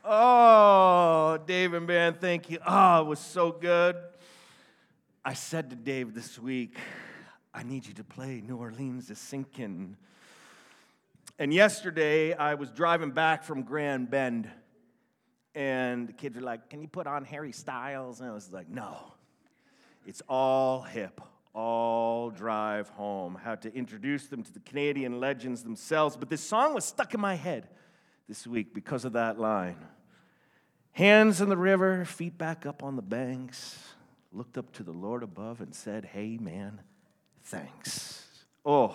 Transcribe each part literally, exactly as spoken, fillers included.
Oh, Dave and Ben, thank you. Oh, it was so good. I said to Dave this week, I need you to play New Orleans is Sinking. And yesterday, I was driving back from Grand Bend, and the kids were like, can you put on Harry Styles? And I was like, no. It's all hip, all drive home. Had to introduce them to the Canadian legends themselves, but this song was stuck in my head this week because of that line. Hands in the river, feet back up on the banks, looked up to the Lord above and said, hey, man, thanks. Oh,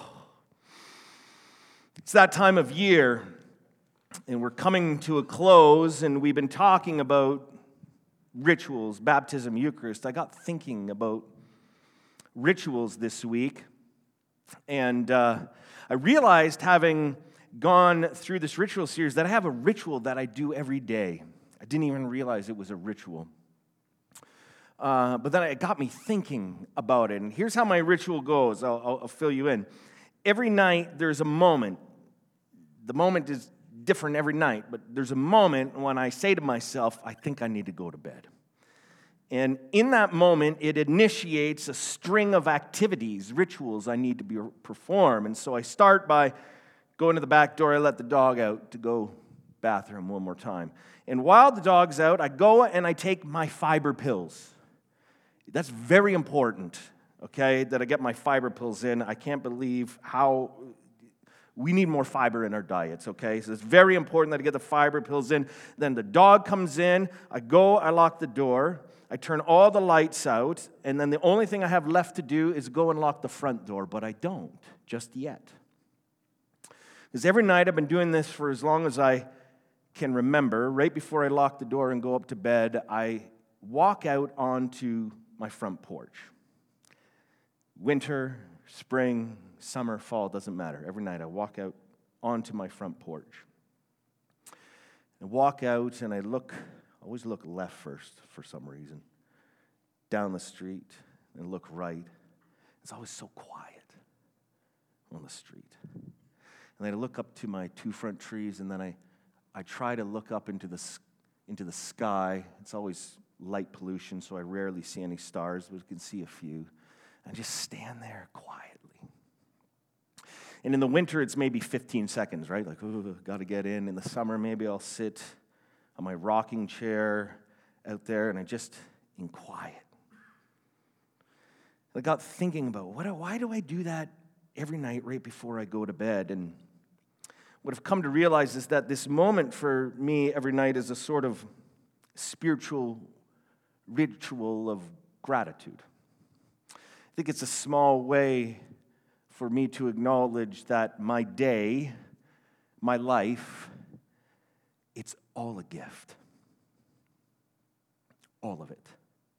it's that time of year, and we're coming to a close, and we've been talking about rituals, baptism, Eucharist. I got thinking about rituals this week, and uh, I realized, having gone through this ritual series, that I have a ritual that I do every day. I didn't even realize it was a ritual. Uh, but then it got me thinking about it, and here's how my ritual goes. I'll, I'll, I'll fill you in. Every night, there's a moment. The moment is different every night, but there's a moment when I say to myself, I think I need to go to bed. And in that moment, it initiates a string of activities, rituals I need to be, perform. And so I start by going to the back door. I let the dog out to go bathroom one more time. And while the dog's out, I go and I take my fiber pills. That's very important, okay, that I get my fiber pills in. I can't believe how we need more fiber in our diets, okay? So it's very important that I get the fiber pills in. Then the dog comes in. I go, I lock the door. I turn all the lights out. And then the only thing I have left to do is go and lock the front door. But I don't just yet. Because every night I've been doing this for as long as I can remember. Right before I lock the door and go up to bed, I walk out onto my front porch. Winter, spring, summer, fall, doesn't matter. Every night I walk out onto my front porch. I walk out and I look, I always look left first for some reason, down the street, and look right. It's always so quiet on the street. And then I look up to my two front trees, and then I, I try to look up into the, into the sky. It's always light pollution, so I rarely see any stars, but I can see a few. And just stand there quietly. And in the winter, it's maybe fifteen seconds, right? Like, oh, got to get in. In the summer, maybe I'll sit on my rocking chair out there, and I just in quiet. I got thinking about, what? why do I do that every night right before I go to bed? And what I've come to realize is that this moment for me every night is a sort of spiritual ritual of gratitude. I think it's a small way for me to acknowledge that my day, my life, it's all a gift. All of it.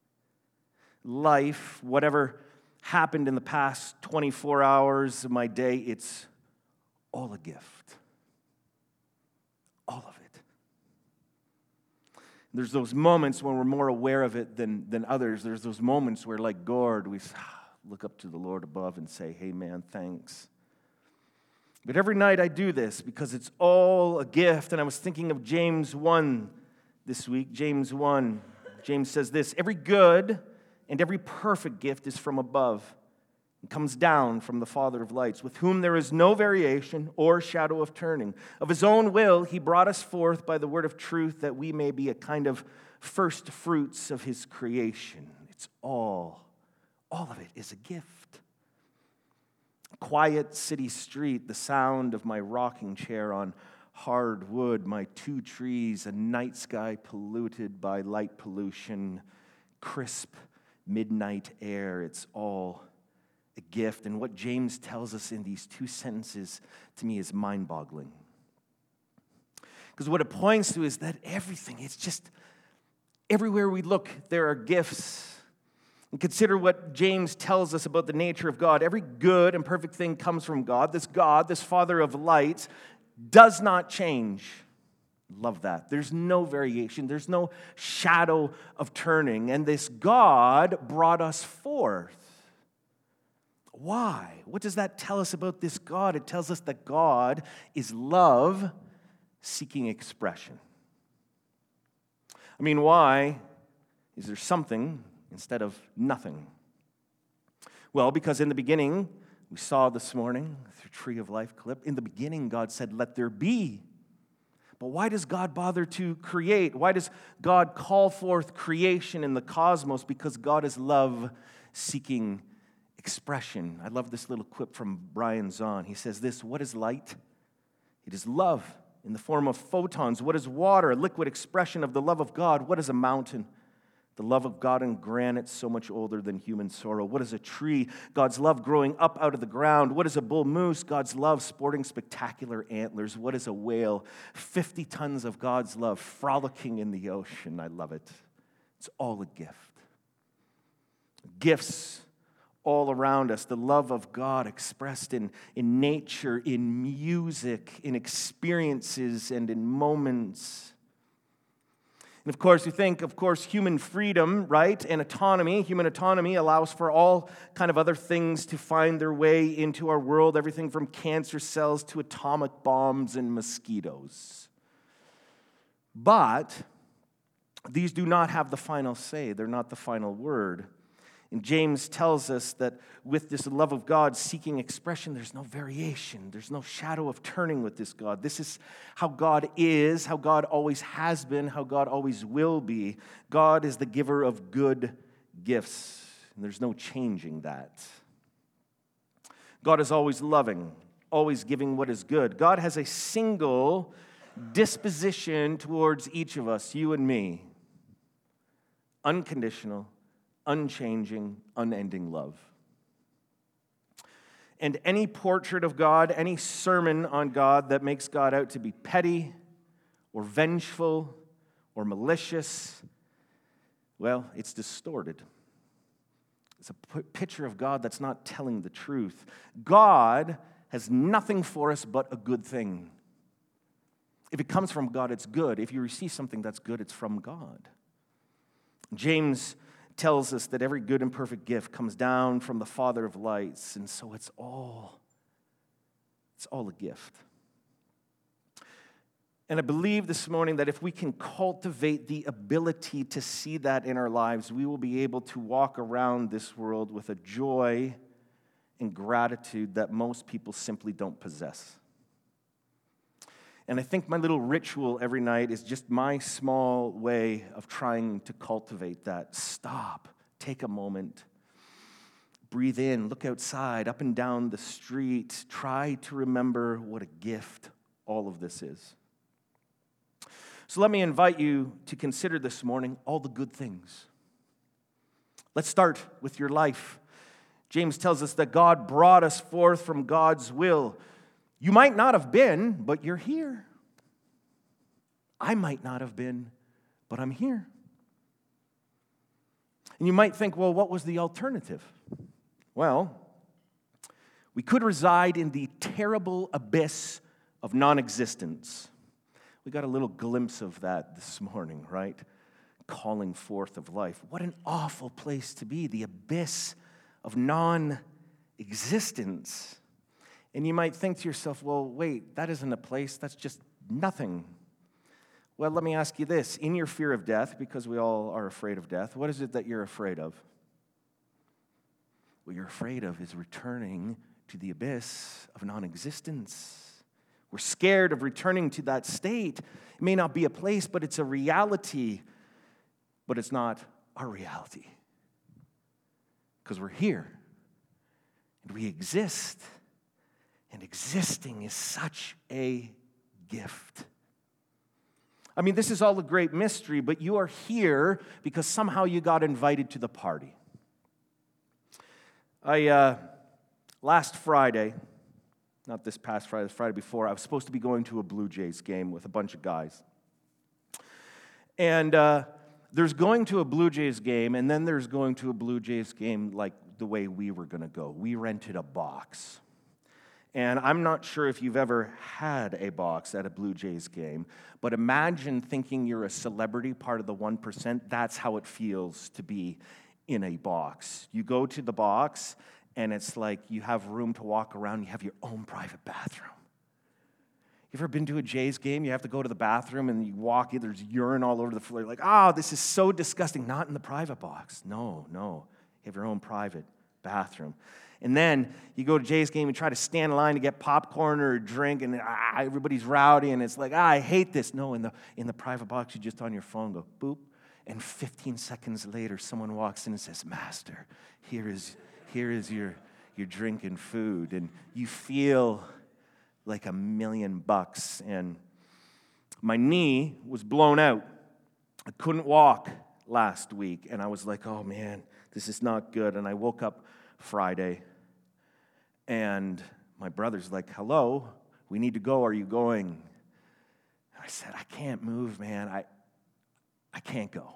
Life, whatever happened in the past twenty-four hours of my day, it's all a gift. All of it. There's those moments when we're more aware of it than, than others. There's those moments where, like Gord, we look up to the Lord above and say, hey, man, thanks. But every night I do this because it's all a gift. And I was thinking of James one this week. James one. James says this, every good and every perfect gift is from above. It comes down from the Father of lights, with whom there is no variation or shadow of turning. Of his own will, he brought us forth by the word of truth, that we may be a kind of first fruits of his creation. It's all, all of it is a gift. Quiet city street, the sound of my rocking chair on hard wood, my two trees, a night sky polluted by light pollution, crisp midnight air. It's all a gift. And what James tells us in these two sentences, to me, is mind-boggling. Because what it points to is that everything, it's just, everywhere we look, there are gifts. And consider what James tells us about the nature of God. Every good and perfect thing comes from God. This God, this Father of lights, does not change. Love that. There's no variation. There's no shadow of turning. And this God brought us forth. Why? What does that tell us about this God? It tells us that God is love seeking expression. I mean, why is there something instead of nothing? Well, because in the beginning, we saw this morning through Tree of Life clip, in the beginning God said, let there be. But why does God bother to create? Why does God call forth creation in the cosmos? Because God is love seeking expression. I love this little quip from Brian Zahn. He says this, what is light? It is love in the form of photons. What is water? A liquid expression of the love of God. What is a mountain? The love of God in granite, so much older than human sorrow. What is a tree? God's love growing up out of the ground. What is a bull moose? God's love sporting spectacular antlers. What is a whale? fifty tons of God's love frolicking in the ocean. I love it. It's all a gift. Gifts all around us. The love of God expressed in, in nature, in music, in experiences, and in moments. And of course, you think, of course, human freedom, right, and autonomy. Human autonomy allows for all kind of other things to find their way into our world, everything from cancer cells to atomic bombs and mosquitoes. But these do not have the final say. They're not the final word. And James tells us that with this love of God seeking expression, there's no variation. There's no shadow of turning with this God. This is how God is, how God always has been, how God always will be. God is the giver of good gifts, and there's no changing that. God is always loving, always giving what is good. God has a single disposition towards each of us, you and me. Unconditional, unchanging, unending love. And any portrait of God, any sermon on God that makes God out to be petty or vengeful or malicious, well, it's distorted. It's a p- picture of God that's not telling the truth. God has nothing for us but a good thing. If it comes from God, it's good. If you receive something that's good, it's from God. James tells us that every good and perfect gift comes down from the Father of lights, and so it's all, it's all a gift. And I believe this morning that if we can cultivate the ability to see that in our lives, we will be able to walk around this world with a joy and gratitude that most people simply don't possess. And I think my little ritual every night is just my small way of trying to cultivate that. Stop, take a moment, breathe in, look outside, up and down the street. Try to remember what a gift all of this is. So let me invite you to consider this morning all the good things. Let's start with your life. James tells us that God brought us forth from God's will. You might not have been, but you're here. I might not have been, but I'm here. And you might think, well, what was the alternative? Well, we could reside in the terrible abyss of non-existence. We got a little glimpse of that this morning, right? Calling forth of life. What an awful place to be, the abyss of non-existence. And you might think to yourself, well, wait, that isn't a place, that's just nothing. Well, let me ask you this. In your fear of death, because we all are afraid of death, what is it that you're afraid of? What you're afraid of is returning to the abyss of non-existence. We're scared of returning to that state. It may not be a place, but it's a reality. But it's not our reality. Because we're here. And we exist. And existing is such a gift. I mean, this is all a great mystery, but you are here because somehow you got invited to the party. I, uh, last Friday, not this past Friday, the Friday before, I was supposed to be going to a Blue Jays game with a bunch of guys. And uh, there's going to a Blue Jays game, and then there's going to a Blue Jays game like the way we were going to go. We rented a box. And I'm not sure if you've ever had a box at a Blue Jays game, but imagine thinking you're a celebrity, part of the one percent. That's how it feels to be in a box. You go to the box, and it's like you have room to walk around. You have your own private bathroom. You You ever been to a Jays game? You have to go to the bathroom and you walk in, there's urine all over the floor. You're like, oh, this is so disgusting. Not in the private box. No, no. You have your own private bathroom. And then you go to Jays game and try to stand in line to get popcorn or a drink, and ah, everybody's rowdy, and it's like, ah, I hate this. No, in the in the private box, you just on your phone go, boop, and fifteen seconds later, someone walks in and says, Master, here is here is your, your drink and food. And you feel like a million bucks. And my knee was blown out. I couldn't walk last week, and I was like, oh, man, this is not good. And I woke up Friday, and my brother's like, hello, we need to go. Are you going? And I said, I can't move, man. I, I can't go.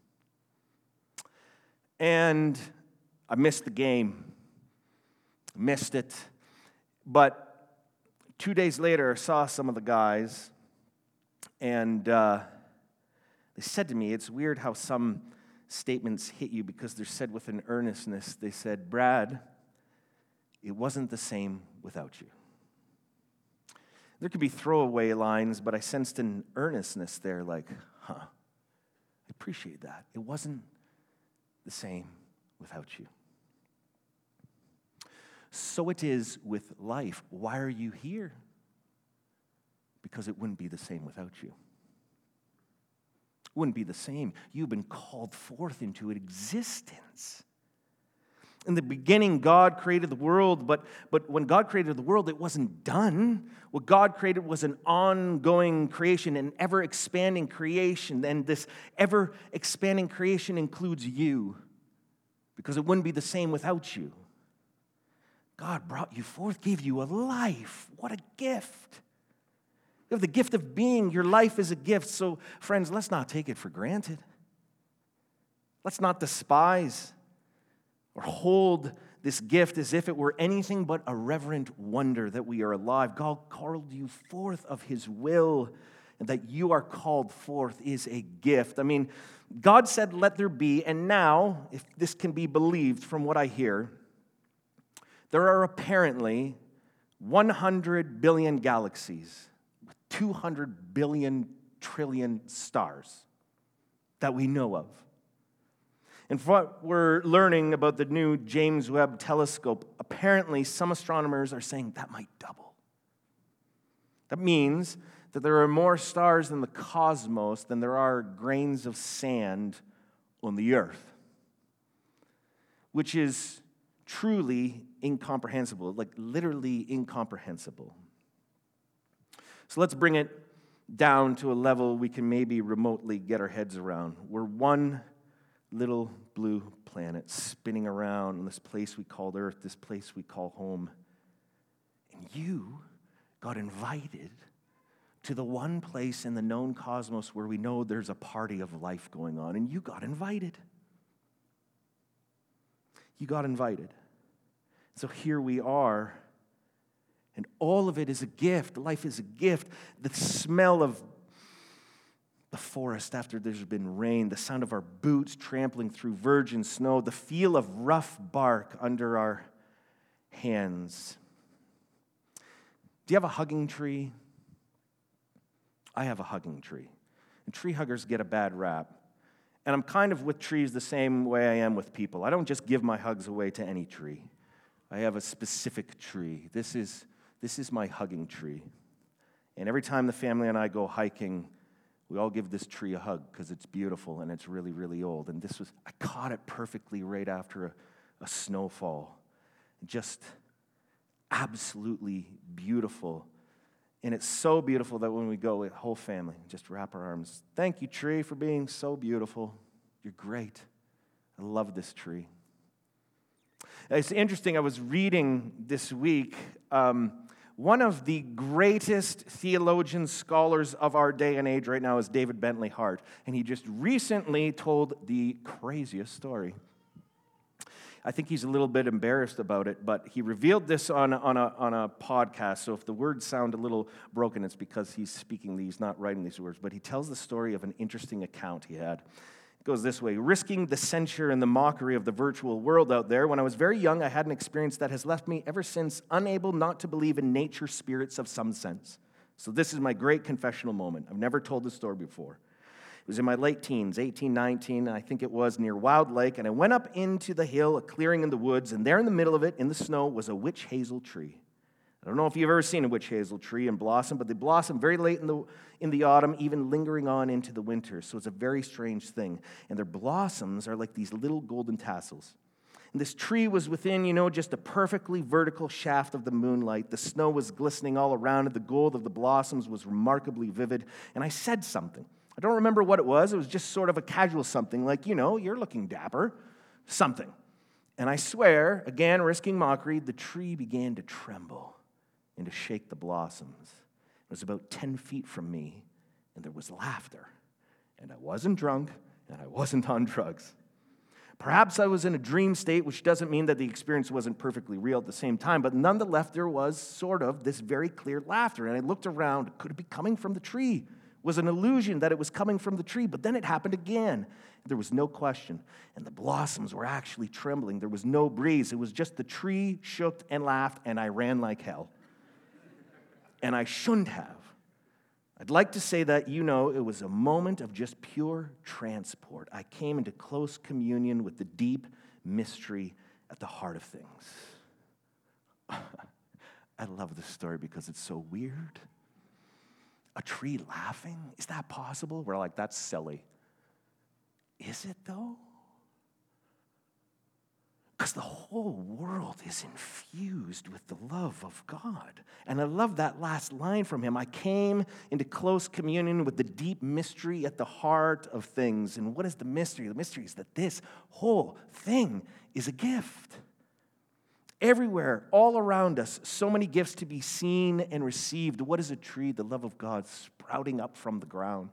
And I missed the game. Missed it. But two days later, I saw some of the guys, and uh, they said to me, it's weird how some statements hit you because they're said with an earnestness. They said, Brad, it wasn't the same without you. There could be throwaway lines, but I sensed an earnestness there, like, huh, I appreciate that. It wasn't the same without you. So it is with life. Why are you here? Because it wouldn't be the same without you. It wouldn't be the same. You've been called forth into existence. In the beginning, God created the world, but, but when God created the world, it wasn't done. What God created was an ongoing creation, an ever-expanding creation, and this ever-expanding creation includes you, because it wouldn't be the same without you. God brought you forth, gave you a life. What a gift. You have the gift of being. Your life is a gift. So, friends, let's not take it for granted. Let's not despise or hold this gift as if it were anything but a reverent wonder that we are alive. God called you forth of His will, and that you are called forth is a gift. I mean, God said, let there be, and now, if this can be believed from what I hear, there are apparently one hundred billion galaxies with two hundred billion trillion stars that we know of. And from what we're learning about the new James Webb Telescope, apparently some astronomers are saying that might double. That means that there are more stars in the cosmos than there are grains of sand on the earth, which is truly incomprehensible, like literally incomprehensible. So let's bring it down to a level we can maybe remotely get our heads around. We're one little blue planet spinning around in this place we call Earth, this place we call home. And you got invited to the one place in the known cosmos where we know there's a party of life going on, and you got invited. You got invited. So here we are, and all of it is a gift. Life is a gift. The smell of the forest after there's been rain, the sound of our boots trampling through virgin snow, the feel of rough bark under our hands. Do you have a hugging tree? I have a hugging tree. And tree huggers get a bad rap. And I'm kind of with trees the same way I am with people. I don't just give my hugs away to any tree. I have a specific tree. This is, this is my hugging tree. And every time the family and I go hiking, we all give this tree a hug because it's beautiful and it's really, really old. And this was, I caught it perfectly right after a, a snowfall. Just absolutely beautiful. And it's so beautiful that when we go, the whole family just wrap our arms. Thank you, tree, for being so beautiful. You're great. I love this tree. It's interesting, I was reading this week, um, one of the greatest theologian scholars of our day and age right now is David Bentley Hart. And he just recently told the craziest story. I think he's a little bit embarrassed about it, but he revealed this on, on, a, on a podcast, so if the words sound a little broken, it's because he's speaking these, not writing these words. But he tells the story of an interesting account he had. It goes this way: risking the censure and the mockery of the virtual world out there, when I was very young, I had an experience that has left me ever since unable not to believe in nature spirits of some sense. So this is my great confessional moment. I've never told this story before. It was in my late teens, eighteen, nineteen, I think it was, near Wild Lake, and I went up into the hill, a clearing in the woods, and there in the middle of it, in the snow, was a witch hazel tree. I don't know if you've ever seen a witch hazel tree in blossom, but they blossom very late in the, in the autumn, even lingering on into the winter, so it's a very strange thing. And their blossoms are like these little golden tassels. And this tree was within, you know, just a perfectly vertical shaft of the moonlight. The snow was glistening all around it. The gold of the blossoms was remarkably vivid. And I said something. I don't remember what it was. It was just sort of a casual something, like, you know, you're looking dapper, something. And I swear, again, risking mockery, the tree began to tremble and to shake the blossoms. It was about ten feet from me, and there was laughter. And I wasn't drunk, and I wasn't on drugs. Perhaps I was in a dream state, which doesn't mean that the experience wasn't perfectly real at the same time, but nonetheless, there was sort of this very clear laughter. And I looked around. Could it be coming from the tree? It was an illusion that it was coming from the tree, but then it happened again. There was no question. And the blossoms were actually trembling. There was no breeze. It was just the tree shook and laughed, and I ran like hell. And I shouldn't have. I'd like to say that, you know, it was a moment of just pure transport. I came into close communion with the deep mystery at the heart of things. I love this story because it's so weird. A tree laughing? Is that possible? We're like, that's silly. Is it, though? Because the whole world is infused with the love of God. And I love that last line from him. I came into close communion with the deep mystery at the heart of things. And what is the mystery? The mystery is that this whole thing is a gift. Everywhere, all around us, so many gifts to be seen and received. What is a tree? The love of God sprouting up from the ground.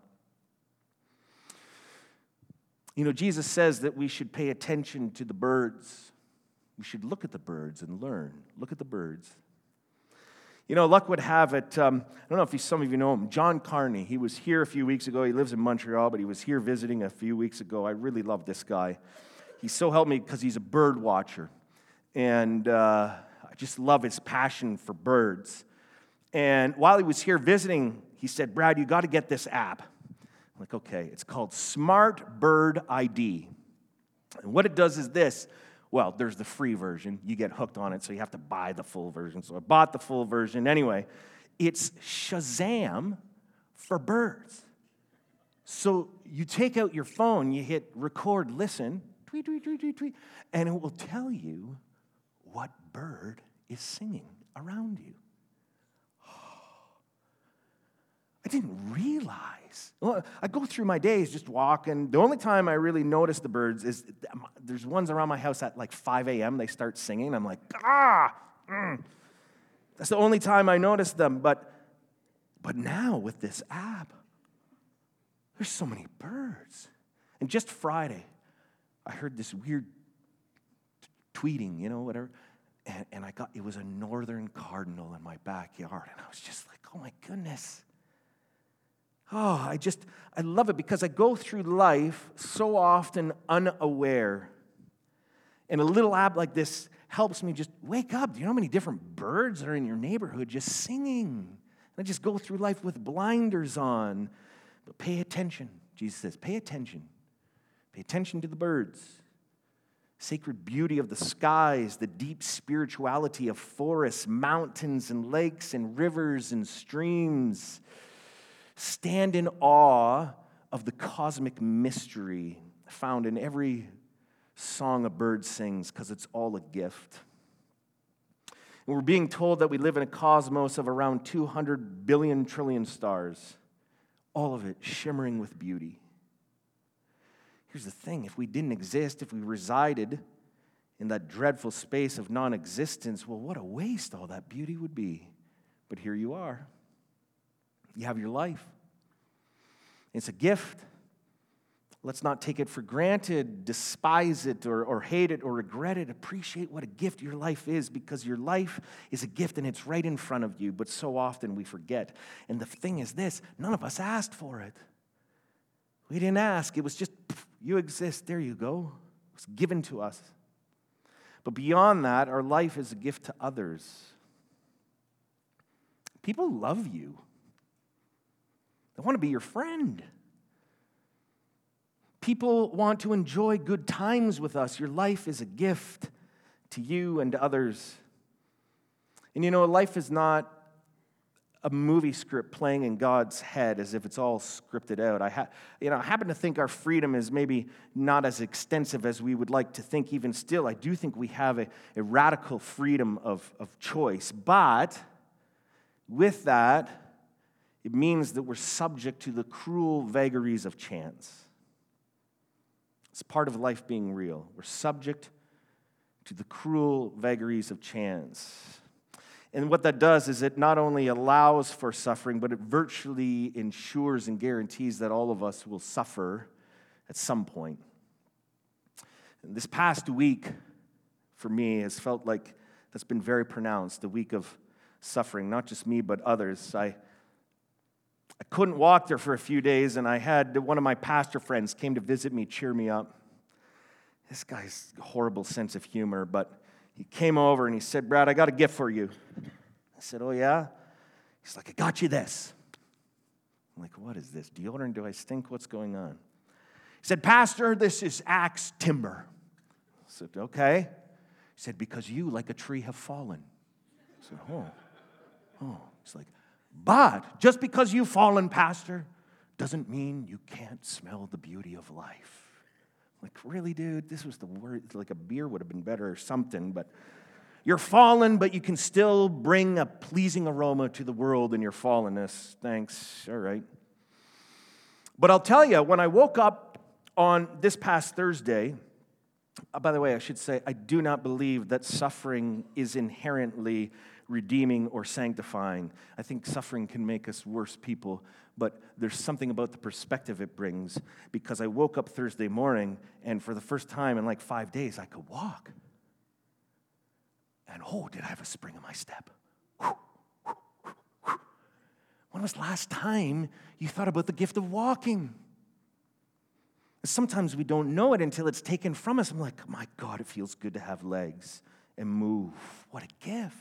You know, Jesus says that we should pay attention to the birds. We should look at the birds and learn. Look at the birds. You know, luck would have it, um, I don't know if you, some of you know him, John Carney. He was here a few weeks ago. He lives in Montreal, but he was here visiting a few weeks ago. I really love this guy. He so helped me because he's a bird watcher. And uh, I just love his passion for birds. And while he was here visiting, he said, Brad, you got to get this app. I'm like, okay, it's called Smart Bird I D. And what it does is this. Well, there's the free version. You get hooked on it, so you have to buy the full version. So I bought the full version. Anyway, it's Shazam for birds. So you take out your phone, you hit record, listen, tweet, tweet, tweet, tweet, tweet, and it will tell you what bird is singing around you. I didn't realize. Well, I go through my days just walking. The only time I really notice the birds is there's ones around my house at like five a.m. They start singing. I'm like, ah! Mm. That's the only time I notice them. But, but now with this app, there's so many birds. And just Friday, I heard this weird tweeting, you know, whatever. And, and I got, it was a northern cardinal in my backyard. And I was just like, oh my goodness. Oh, I just, I love it because I go through life so often unaware. And a little app like this helps me just wake up. Do you know how many different birds are in your neighborhood just singing? And I just go through life with blinders on. But pay attention, Jesus says, pay attention. Pay attention to the birds. Sacred beauty of the skies, the deep spirituality of forests, mountains and lakes and rivers and streams. Stand in awe of the cosmic mystery found in every song a bird sings because it's all a gift. And we're being told that we live in a cosmos of around two hundred billion trillion stars, all of it shimmering with beauty. Here's the thing, if we didn't exist, if we resided in that dreadful space of non-existence, well, what a waste all that beauty would be. But here you are. You have your life. It's a gift. Let's not take it for granted, despise it, or, or hate it, or regret it. Appreciate what a gift your life is, because your life is a gift and it's right in front of you, but so often we forget. And the thing is this, none of us asked for it. We didn't ask. It was just, you exist, there you go. It was given to us. But beyond that, our life is a gift to others. People love you. They want to be your friend. People want to enjoy good times with us. Your life is a gift to you and to others. And you know, life is not a movie script playing in God's head as if it's all scripted out. I, ha- you know, I happen to think our freedom is maybe not as extensive as we would like to think. Even still, I do think we have a, a radical freedom of, of choice. But with that, it means that we're subject to the cruel vagaries of chance. It's part of life being real. We're subject to the cruel vagaries of chance. And what that does is it not only allows for suffering, but it virtually ensures and guarantees that all of us will suffer at some point. And this past week, for me, has felt like that's been very pronounced, the week of suffering, not just me, but others. I, I couldn't walk there for a few days, and I had one of my pastor friends came to visit me, cheer me up. This guy's horrible sense of humor, but he came over and he said, Brad, I got a gift for you. I said, oh, yeah? He's like, I got you this. I'm like, what is this? Deodorant? Do I stink? What's going on? He said, Pastor, this is axe timber. I said, okay. He said, because you, like a tree, have fallen. I said, oh. Oh. He's like, but just because you've fallen, Pastor, doesn't mean you can't smell the beauty of life. Like, really, dude? This was the word. Like, a beer would have been better or something, but you're fallen, but you can still bring a pleasing aroma to the world in your fallenness. Thanks. All right. But I'll tell you, when I woke up on this past Thursday, uh, by the way, I should say, I do not believe that suffering is inherently redeeming or sanctifying. I think suffering can make us worse people, but there's something about the perspective it brings, because I woke up Thursday morning, and for the first time in like five days, I could walk. And oh, did I have a spring in my step? When was the last time you thought about the gift of walking? Sometimes we don't know it until it's taken from us. I'm like, my God, it feels good to have legs and move. What a gift.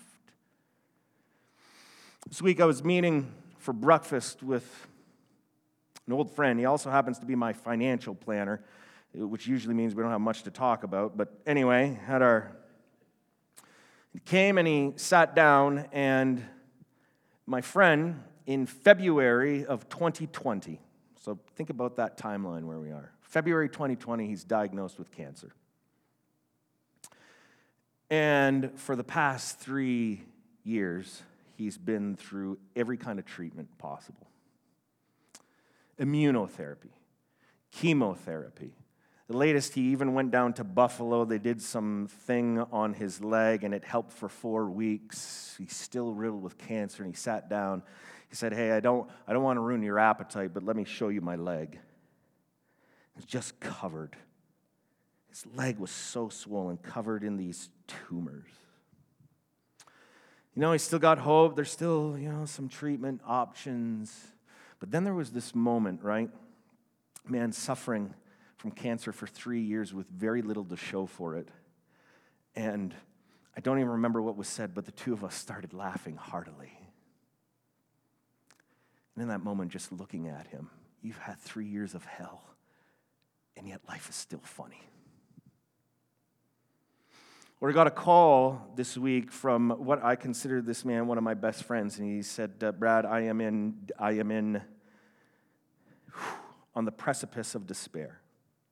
This week I was meeting for breakfast with an old friend. He also happens to be my financial planner, which usually means we don't have much to talk about. But anyway, had our he came and he sat down, and my friend in February of twenty twenty, so think about that timeline where we are. February twenty twenty, he's diagnosed with cancer. And for the past three years, he's been through every kind of treatment possible. Immunotherapy, chemotherapy. The latest, he even went down to Buffalo. They did some thing on his leg, and it helped for four weeks. He's still riddled with cancer, and he sat down. He said, hey, I don't, I don't want to ruin your appetite, but let me show you my leg. It's just covered. His leg was so swollen, covered in these tumors. You know, he's still got hope. There's still, you know, some treatment options. But then there was this moment, right? Man suffering from cancer for three years with very little to show for it. And I don't even remember what was said, but the two of us started laughing heartily. And in that moment, just looking at him, you've had three years of hell, and yet life is still funny. Or I got a call this week from what I consider this man one of my best friends, and he said, uh, Brad, I am in, I am in whew, on the precipice of despair.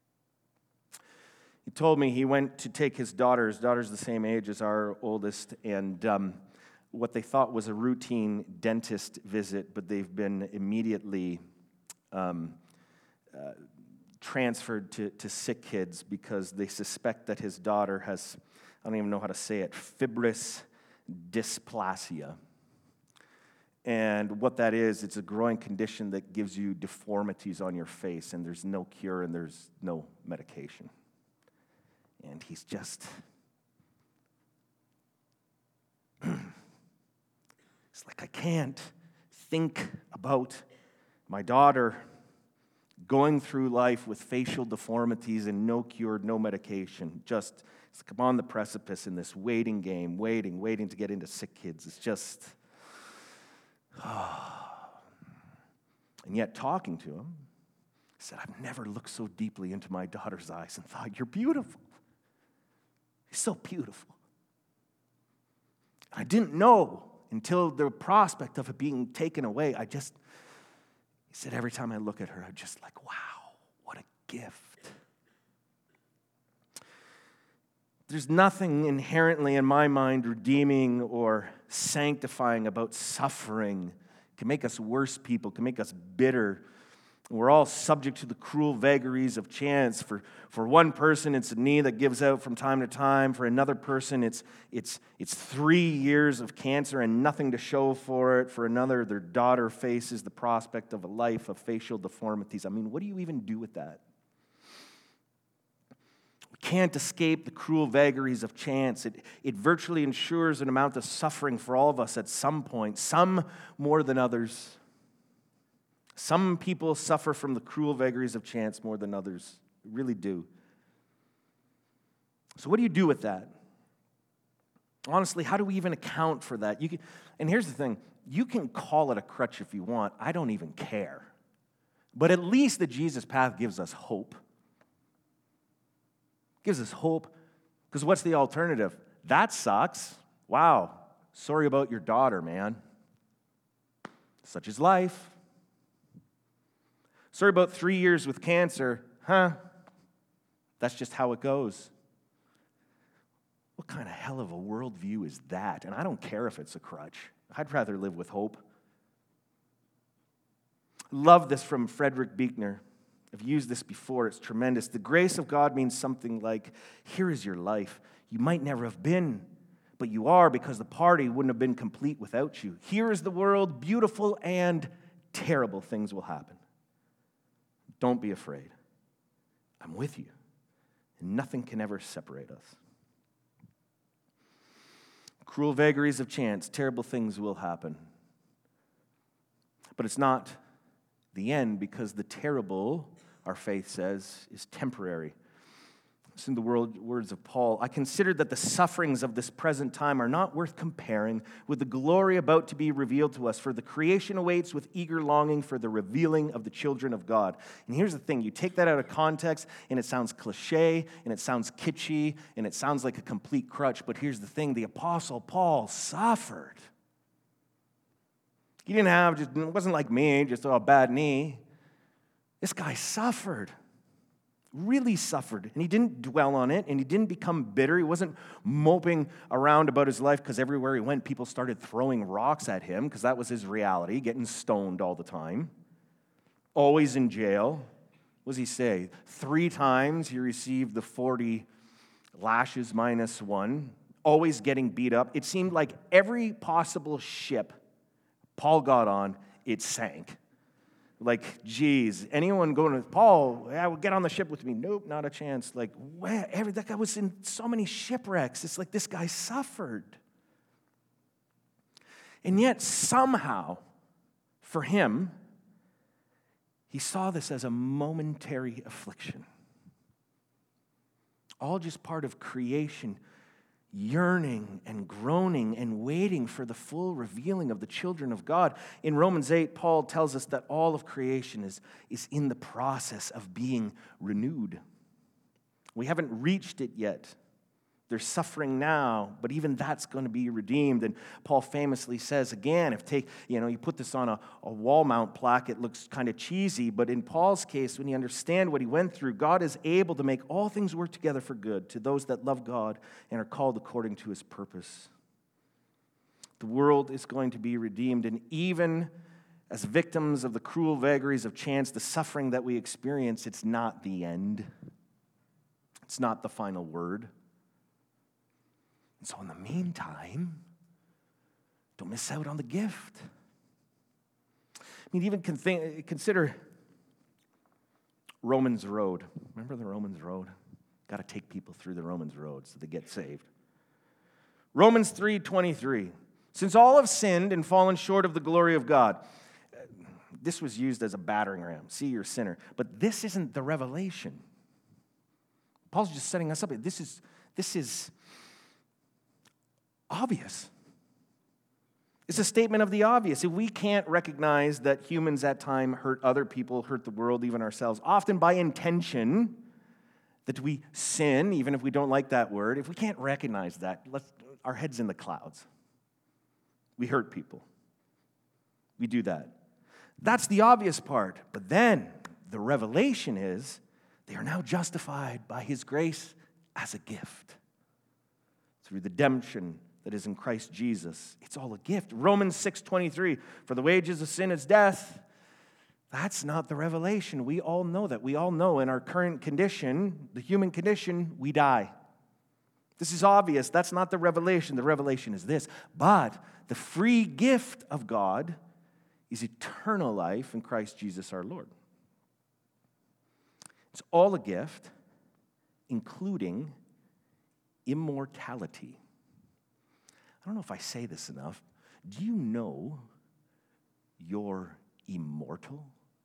He told me he went to take his daughter. His daughter's the same age as our oldest, and um, what they thought was a routine dentist visit, but they've been immediately um, uh, transferred to, to sick kids because they suspect that his daughter has, I don't even know how to say it, fibrous dysplasia. And what that is, it's a growing condition that gives you deformities on your face, and there's no cure and there's no medication. And he's just, it's like, I can't think about my daughter going through life with facial deformities and no cure, no medication. Just, it's like I'm on the precipice in this waiting game, waiting, waiting to get into sick kids. It's just, oh. And yet, talking to him, he said, I've never looked so deeply into my daughter's eyes and thought, you're beautiful. You're so beautiful. I didn't know until the prospect of it being taken away. I just, he said, every time I look at her, I'm just like, wow, what a gift. There's nothing inherently in my mind redeeming or sanctifying about suffering. It can make us worse people, can make us bitter. We're all subject to the cruel vagaries of chance. For, for one person, it's a knee that gives out from time to time. For another person, it's, it's, it's three years of cancer and nothing to show for it. For another, their daughter faces the prospect of a life of facial deformities. I mean, what do you even do with that? We can't escape the cruel vagaries of chance. It, it virtually ensures an amount of suffering for all of us at some point, some more than others. Some people suffer from the cruel vagaries of chance more than others. They really do. So what do you do with that? Honestly, how do we even account for that? You can, and here's the thing. You can call it a crutch if you want. I don't even care. But at least the Jesus path gives us hope. Gives us hope. Because what's the alternative? That sucks. Wow. Sorry about your daughter, man. Such is life. Sorry about three years with cancer. Huh? That's just how it goes. What kind of hell of a worldview is that? And I don't care if it's a crutch. I'd rather live with hope. Love this from Frederick Buechner. I've used this before. It's tremendous. The grace of God means something like, here is your life. You might never have been, but you are because the party wouldn't have been complete without you. Here is the world, beautiful and terrible things will happen. Don't be afraid. I'm with you. And nothing can ever separate us. Cruel vagaries of chance, terrible things will happen. But it's not the end, because the terrible, our faith says, is temporary. Listen to the words of Paul. I consider that the sufferings of this present time are not worth comparing with the glory about to be revealed to us, for the creation awaits with eager longing for the revealing of the children of God. And here's the thing. You take that out of context, and it sounds cliche, and it sounds kitschy, and it sounds like a complete crutch. But here's the thing. The Apostle Paul suffered. He didn't have, just, it wasn't like me, just a bad knee. This guy suffered. Really suffered, and he didn't dwell on it, and he didn't become bitter. He wasn't moping around about his life because everywhere he went, people started throwing rocks at him, because that was his reality, getting stoned all the time. Always in jail. What does he say? Three times he received the forty lashes minus one. Always getting beat up. It seemed like every possible ship Paul got on, it sank. Like, geez, anyone going to, Paul, yeah, get on the ship with me. Nope, not a chance. Like, where, every, that guy was in so many shipwrecks. It's like this guy suffered. And yet, somehow, for him, he saw this as a momentary affliction. All just part of creation, yearning and groaning and waiting for the full revealing of the children of God. In Romans eight, Paul tells us that all of creation is, is in the process of being renewed. We haven't reached it yet. They're suffering now, but even that's going to be redeemed. And Paul famously says, again, if take, you know, you put this on a, a wall mount plaque, it looks kind of cheesy, but in Paul's case, when you understand what he went through, God is able to make all things work together for good to those that love God and are called according to his purpose. The world is going to be redeemed, and even as victims of the cruel vagaries of chance, the suffering that we experience, it's not the end. It's not the final word. And so in the meantime, don't miss out on the gift. I mean, even consider Romans Road. Remember the Romans Road? Got to take people through the Romans Road so they get saved. Romans three twenty-three. Since all have sinned and fallen short of the glory of God. This was used as a battering ram. See, you're a sinner. But this isn't the revelation. Paul's just setting us up. This is, this is obvious. It's a statement of the obvious. If we can't recognize that humans at times hurt other people, hurt the world, even ourselves, often by intention, that we sin, even if we don't like that word, if we can't recognize that, let's, our head's in the clouds. We hurt people. We do that. That's the obvious part. But then the revelation is they are now justified by his grace as a gift through the redemption that is in Christ Jesus. It's all a gift. Romans six twenty-three, for the wages of sin is death. That's not the revelation. We all know that. We all know in our current condition, the human condition, we die. This is obvious. That's not the revelation. The revelation is this. But the free gift of God is eternal life in Christ Jesus our Lord. It's all a gift, including immortality. I don't know if I say this enough. Do you know you're immortal?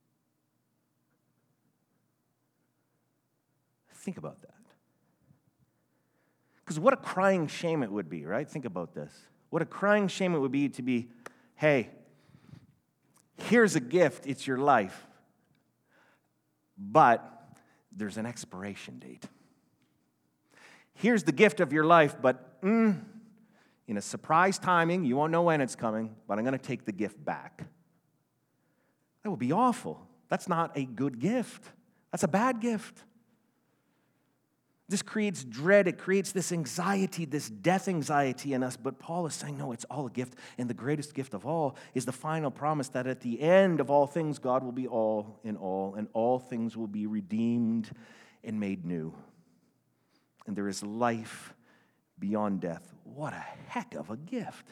Think about that. Because what a crying shame it would be, right? Think about this. What a crying shame it would be to be, hey, here's a gift, it's your life, but there's an expiration date. Here's the gift of your life, but mm, in a surprise timing, you won't know when it's coming, but I'm going to take the gift back. That would be awful. That's not a good gift. That's a bad gift. This creates dread. It creates this anxiety, this death anxiety in us. But Paul is saying, no, it's all a gift. And the greatest gift of all is the final promise that at the end of all things, God will be all in all, and all things will be redeemed and made new. And there is life beyond death. What a heck of a gift.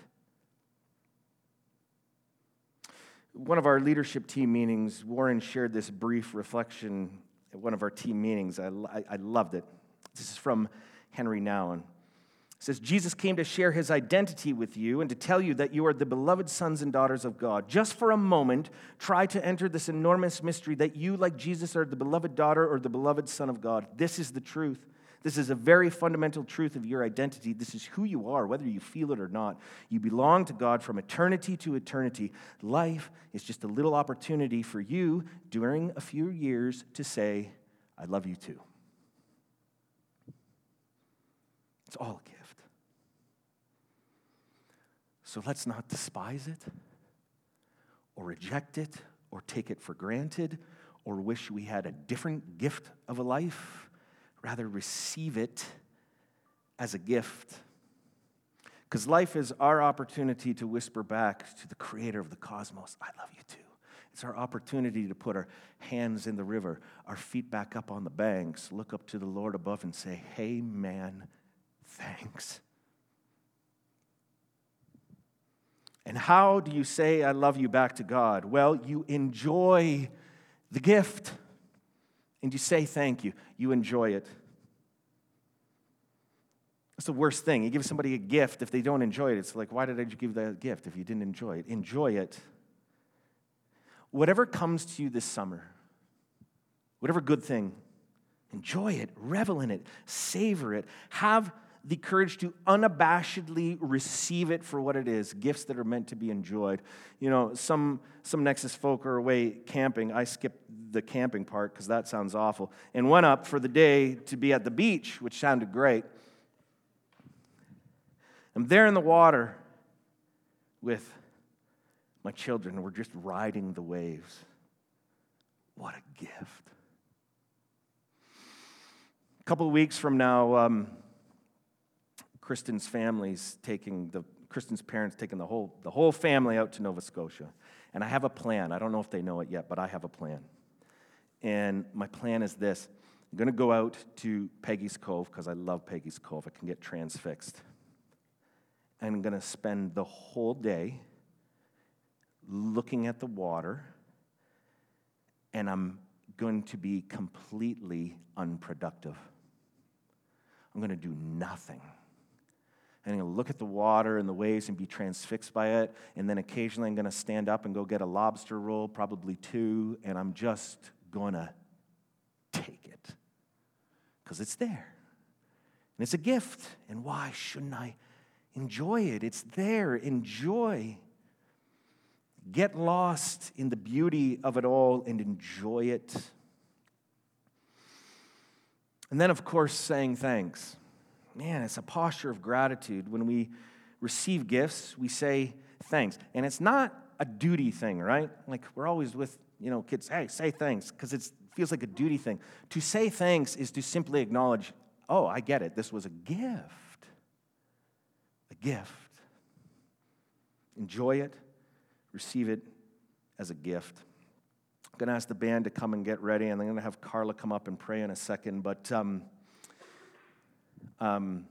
One of our leadership team meetings, Warren shared this brief reflection at one of our team meetings. I, I, I loved it. This is from Henry Nouwen. It says, Jesus came to share his identity with you and to tell you that you are the beloved sons and daughters of God. Just for a moment, try to enter this enormous mystery that you, like Jesus, are the beloved daughter or the beloved son of God. This is the truth. This is a very fundamental truth of your identity. This is who you are, whether you feel it or not. You belong to God from eternity to eternity. Life is just a little opportunity for you during a few years to say, I love you too. It's all a gift. So let's not despise it or reject it or take it for granted or wish we had a different gift of a life. Rather, receive it as a gift. Because life is our opportunity to whisper back to the creator of the cosmos, I love you too. It's our opportunity to put our hands in the river, our feet back up on the banks, look up to the Lord above and say, hey man, thanks. And how do you say I love you back to God? Well, you enjoy the gift. And you say thank you. You enjoy it. That's the worst thing. You give somebody a gift, if they don't enjoy it, it's like, why did I give that gift if you didn't enjoy it? Enjoy it. Whatever comes to you this summer, whatever good thing, enjoy it, revel in it, savor it, have the courage to unabashedly receive it for what it is, gifts that are meant to be enjoyed. You know, some some Nexus folk are away camping. I skipped the camping part because that sounds awful, and went up for the day to be at the beach, which sounded great. I'm there in the water with my children, and we're just riding the waves. What a gift. A couple of weeks from now, um, Kristen's family's taking the Kristen's parents taking the whole the whole family out to Nova Scotia, and I have a plan. I don't know if they know it yet, but I have a plan. And my plan is this: I'm going to go out to Peggy's Cove because I love Peggy's Cove. I can get transfixed. And I'm going to spend the whole day looking at the water, and I'm going to be completely unproductive. I'm going to do nothing. And I'm going to look at the water and the waves and be transfixed by it. And then occasionally I'm going to stand up and go get a lobster roll, probably two, and I'm just going to take it. Because it's there. And it's a gift. And why shouldn't I enjoy it? It's there. Enjoy. Get lost in the beauty of it all and enjoy it. And then, of course, saying thanks. Man, it's a posture of gratitude. When we receive gifts, we say thanks. And it's not a duty thing, right? Like we're always with, you know, kids, hey, say thanks, because it feels like a duty thing. To say thanks is to simply acknowledge, oh, I get it. This was a gift. A gift. Enjoy it. Receive it as a gift. I'm going to ask the band to come and get ready, and I'm going to have Carla come up and pray in a second. But um, um,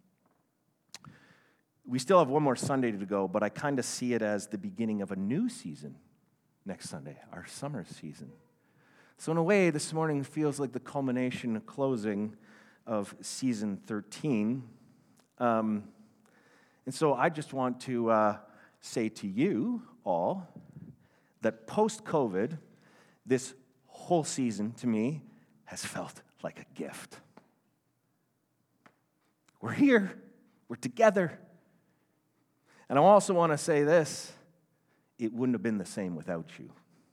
we still have one more Sunday to go, but I kind of see it as the beginning of a new season next Sunday, our summer season. So in a way, this morning feels like the culmination, closing of season thirteen. Um, and so I just want to uh, say to you all that post-COVID, this whole season to me has felt like a gift. We're here. We're together. And I also want to say this, it wouldn't have been the same without you.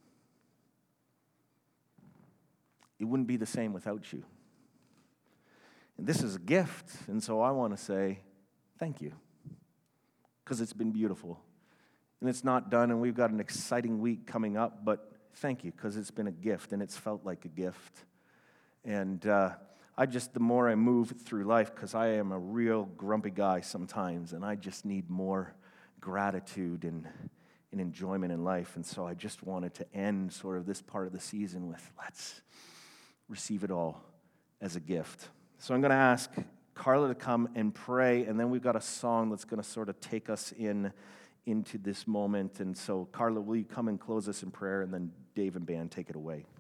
It wouldn't be the same without you. And this is a gift, and so I want to say thank you, because it's been beautiful. And it's not done, and we've got an exciting week coming up, but thank you, because it's been a gift, and it's felt like a gift. And uh, I just, the more I move through life, because I am a real grumpy guy sometimes, and I just need more gratitude and, and enjoyment in life. And so I just wanted to end sort of this part of the season with, let's receive it all as a gift. So I'm going to ask Carla to come and pray, and then we've got a song that's going to sort of take us in into this moment. And so, Carla, will you come and close us in prayer, and then Dave and band take it away?